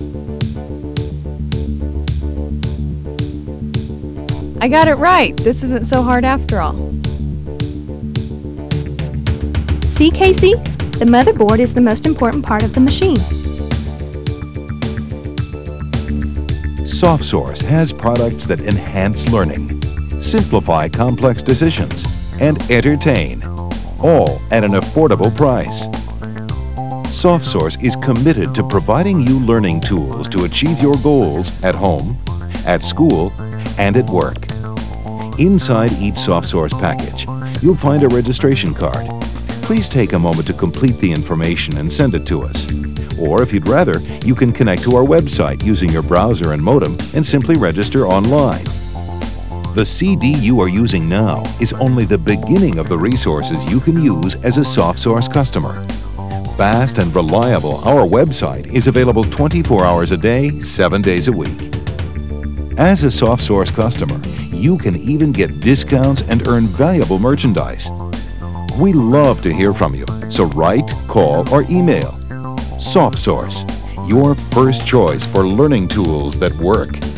I got it right. This isn't so hard after all. See, Casey? The motherboard is the most important part of the machine. SoftSource has products that enhance learning, simplify complex decisions, and entertain, all at an affordable price. SoftSource is committed to providing you learning tools to achieve your goals at home, at school, and at work. Inside each SoftSource package, you'll find a registration card. Please take a moment to complete the information and send it to us. Or if you'd rather, you can connect to our website using your browser and modem and simply register online. The CD you are using now is only the beginning of the resources you can use as a SoftSource customer. Fast and reliable, our website is available 24 hours a day, 7 days a week. As a SoftSource customer, you can even get discounts and earn valuable merchandise. We love to hear from you, so write, call, or email. SoftSource, your first choice for learning tools that work.